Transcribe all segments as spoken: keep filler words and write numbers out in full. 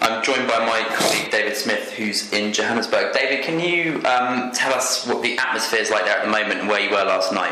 I'm joined by my colleague David Smith, who's in Johannesburg. David, can you um, tell us what the atmosphere is like there at the moment and where you were last night?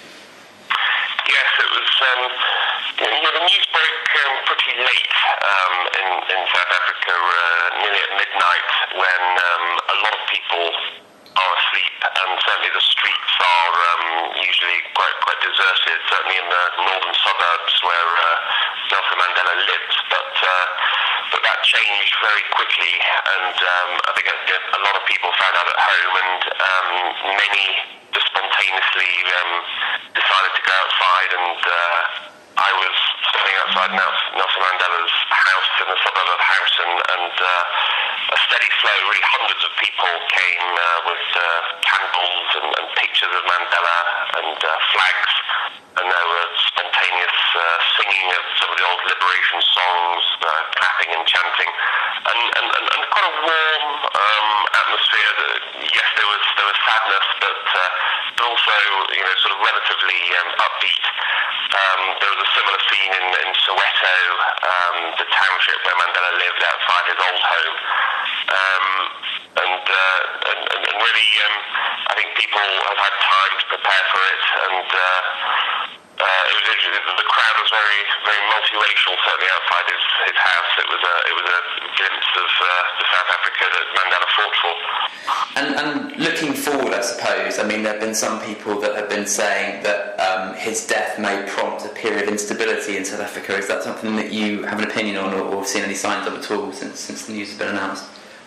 Yes, it was. Um, you know, the news broke um, pretty late um, in, in South Africa, uh, nearly at midnight, when um, a lot of people are asleep, and certainly the streets are um, usually quite quite deserted, certainly in the northern suburbs where uh, Nelson Mandela lived. But uh, but that changed very quickly, and um, I think a, a lot of people found out at home, and um, many just spontaneously um, decided to go outside, and uh, I was standing outside Nelson Mandela's house in the suburb of Houghton, and uh, a steady flow, really hundreds of people came uh, with uh, candles and, and pictures of Mandela and uh, flags, and there was spontaneous uh, singing of some of the old liberation songs, uh, clapping and chanting, and, and, and, and quite a warm um, atmosphere. Yes, there was there was sadness, but uh, but also, you know, sort of relatively um, upbeat. Um, there was a similar scene in, in Soweto, um, the township where Mandela lived outside his old home. Um, and, uh, and, and and really, um, I think people have had time to prepare for it, and uh, uh, it was, it, the crowd was very, very multiracial. Certainly outside his, his house, it was a, it was a glimpse of uh, the South Africa that Mandela fought for. And, and looking forward, I suppose, I mean, there have been some people that have been saying that um, his death may prompt a period of instability in South Africa. Is that something that you have an opinion on, or, or have seen any signs of at all since since the news has been announced?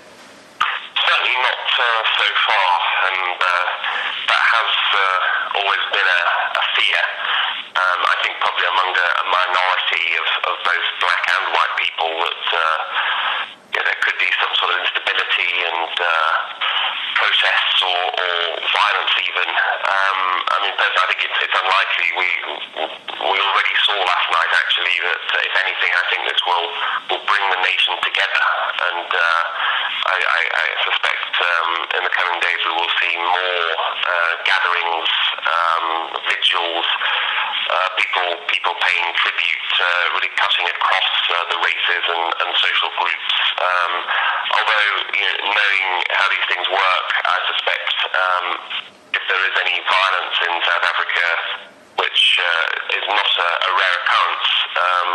Certainly not uh, so far, and uh, that has uh, always been a, a fear. Um, I think probably among a, a minority of, of both black and white people that uh, yeah, there could be some sort of instability and uh, protests or, or violence even. Um, I mean, I think it's, it's unlikely. We we already saw last night, actually, that uh, if anything, I think this will, will bring the nation together, and uh, I, I, I suspect um, in the coming days we will see more uh, gatherings, um, vigils, uh, people people paying tribute, uh, really cutting across uh, the races and, and social groups. Um, although, you know, knowing how these things work, I suspect um, if there is any violence in South Africa, which uh, is not a, a rare occurrence, um,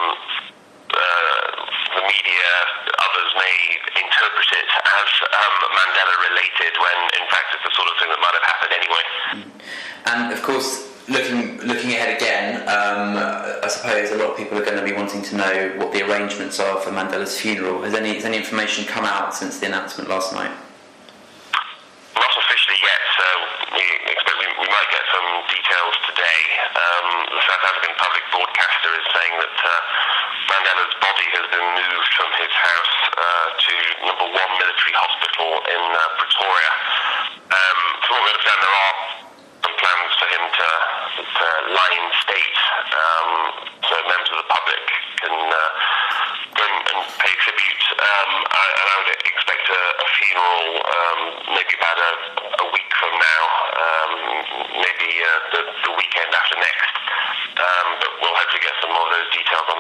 uh, the media, others may interpret it as um, Mandela-related, when in fact it's the sort of thing that might have happened anyway. And of course, looking looking ahead again, um, I suppose a lot of people are going to be wanting to know what the arrangements are for Mandela's funeral. Has any has any information come out since the announcement last night? Not officially yet, so we expect we, we might get some details today. Um, the South African public broadcaster is saying that uh, Mandela's body has been moved from his house uh, to number one military hospital in uh, Pretoria. Um, from what we understand, there are some plans for him to, to lie in state, um, so members of the public can uh, go and pay tribute. Um, I, and I would expect a, a funeral um, maybe about a, a week from now, um, maybe uh, the, the weekend after next. Um, but we'll hopefully get some more of those details on